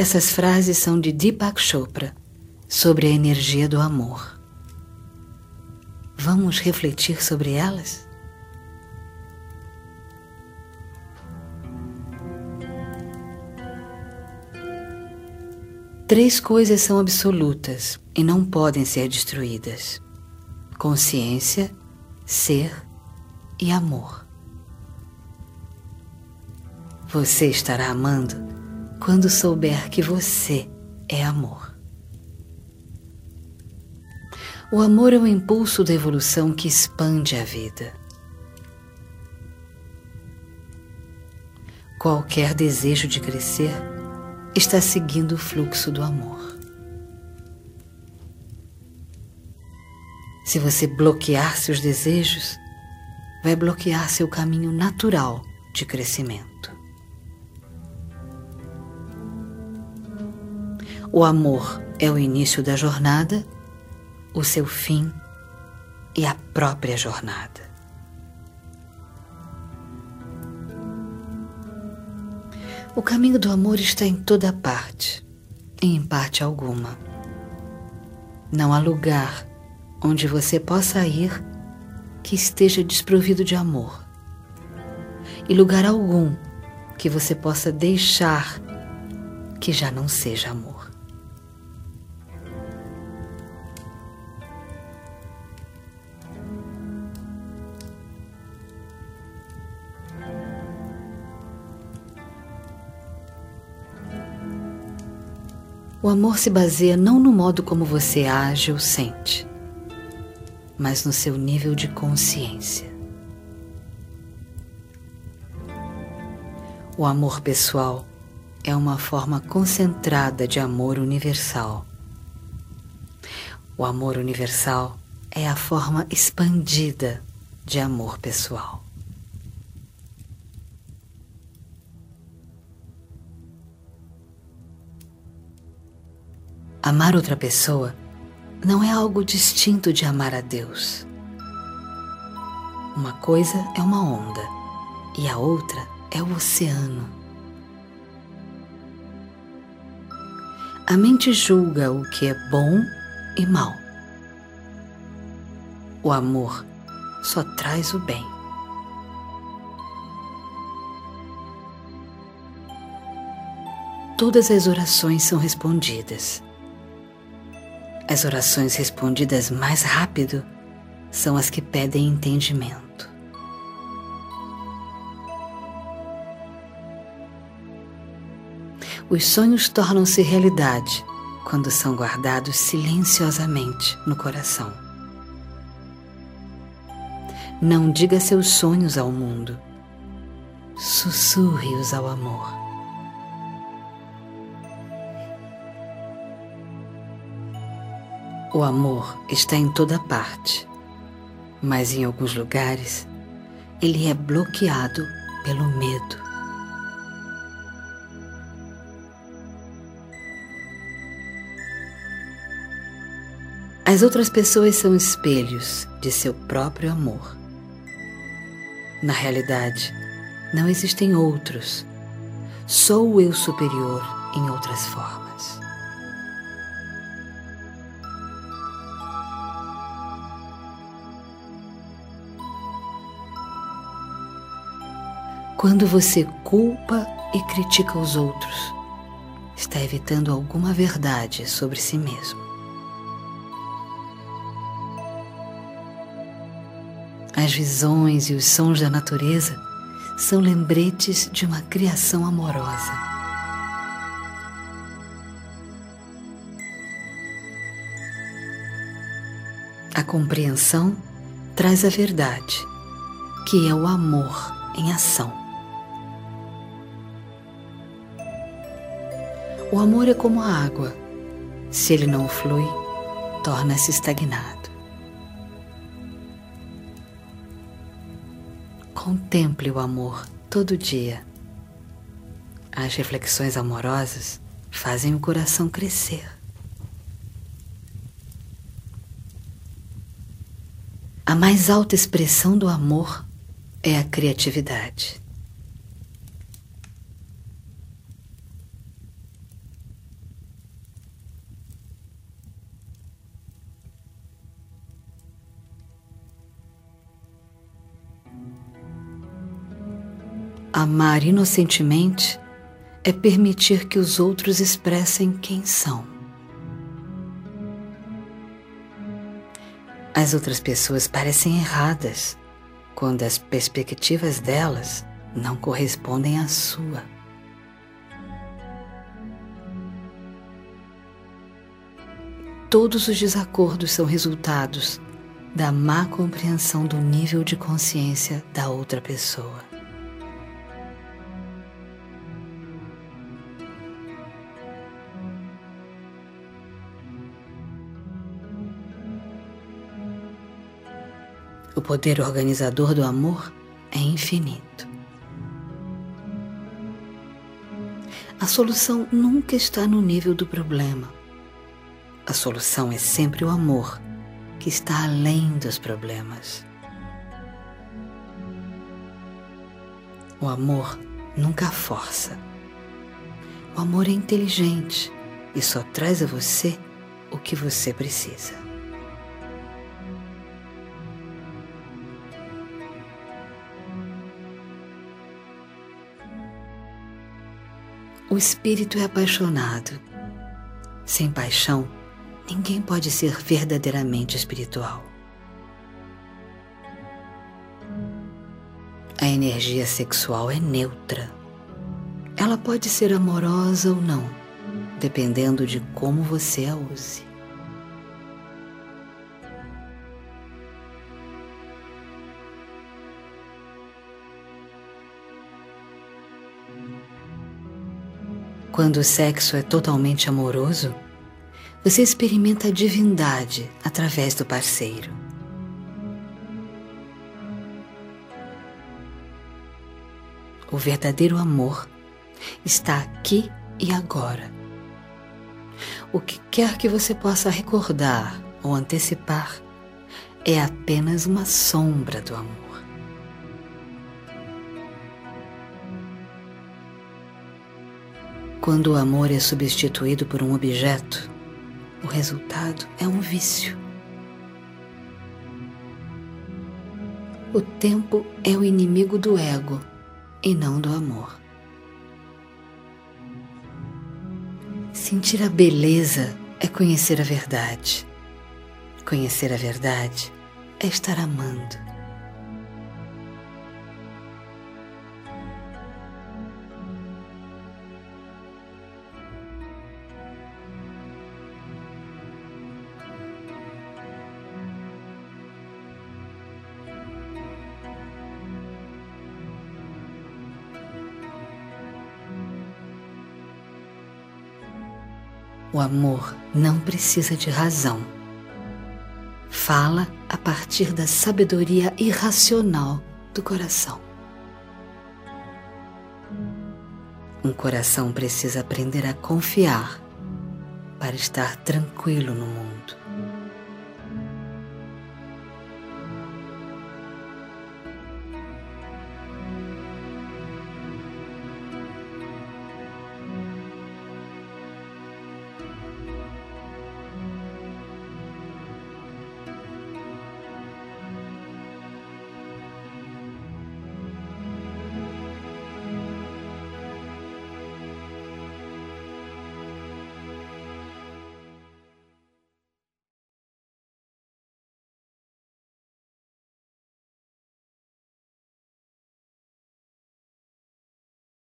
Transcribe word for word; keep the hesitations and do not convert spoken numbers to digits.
Essas frases são de Deepak Chopra sobre a energia do amor. Vamos refletir sobre elas? Três coisas são absolutas e não podem ser destruídas: consciência, ser e amor. Você estará amando quando souber que você é amor. O amor é um impulso da evolução que expande a vida. Qualquer desejo de crescer está seguindo o fluxo do amor. Se você bloquear seus desejos, vai bloquear seu caminho natural de crescimento. O amor é o início da jornada, o seu fim e a própria jornada. O caminho do amor está em toda parte, e em parte alguma. Não há lugar onde você possa ir que esteja desprovido de amor, e lugar algum que você possa deixar que já não seja amor. O amor se baseia não no modo como você age ou sente, mas no seu nível de consciência. O amor pessoal é uma forma concentrada de amor universal. O amor universal é a forma expandida de amor pessoal. Amar outra pessoa não é algo distinto de amar a Deus. Uma coisa é uma onda e a outra é o oceano. A mente julga o que é bom e mal. O amor só traz o bem. Todas as orações são respondidas. As orações respondidas mais rápido são as que pedem entendimento. Os sonhos tornam-se realidade quando são guardados silenciosamente no coração. Não diga seus sonhos ao mundo, sussurre-os ao amor. O amor está em toda parte, mas em alguns lugares ele é bloqueado pelo medo. As outras pessoas são espelhos de seu próprio amor. Na realidade, não existem outros, só o eu superior em outras formas. Quando você culpa e critica os outros, está evitando alguma verdade sobre si mesmo. As visões e os sons da natureza são lembretes de uma criação amorosa. A compreensão traz a verdade, que é o amor em ação. O amor é como a água. Se ele não flui, torna-se estagnado. Contemple o amor todo dia. As reflexões amorosas fazem o coração crescer. A mais alta expressão do amor é a criatividade. Amar inocentemente é permitir que os outros expressem quem são. As outras pessoas parecem erradas quando as perspectivas delas não correspondem à sua. Todos os desacordos são resultados da má compreensão do nível de consciência da outra pessoa. O poder organizador do amor é infinito. A solução nunca está no nível do problema. A solução é sempre o amor, que está além dos problemas. O amor nunca força. O amor é inteligente e só traz a você o que você precisa. O espírito é apaixonado. Sem paixão, ninguém pode ser verdadeiramente espiritual. A energia sexual é neutra. Ela pode ser amorosa ou não, dependendo de como você a use. Quando o sexo é totalmente amoroso, você experimenta a divindade através do parceiro. O verdadeiro amor está aqui e agora. O que quer que você possa recordar ou antecipar é apenas uma sombra do amor. Quando o amor é substituído por um objeto, o resultado é um vício. O tempo é o inimigo do ego e não do amor. Sentir a beleza é conhecer a verdade. Conhecer a verdade é estar amando. O amor não precisa de razão. Fala a partir da sabedoria irracional do coração. Um coração precisa aprender a confiar para estar tranquilo no mundo.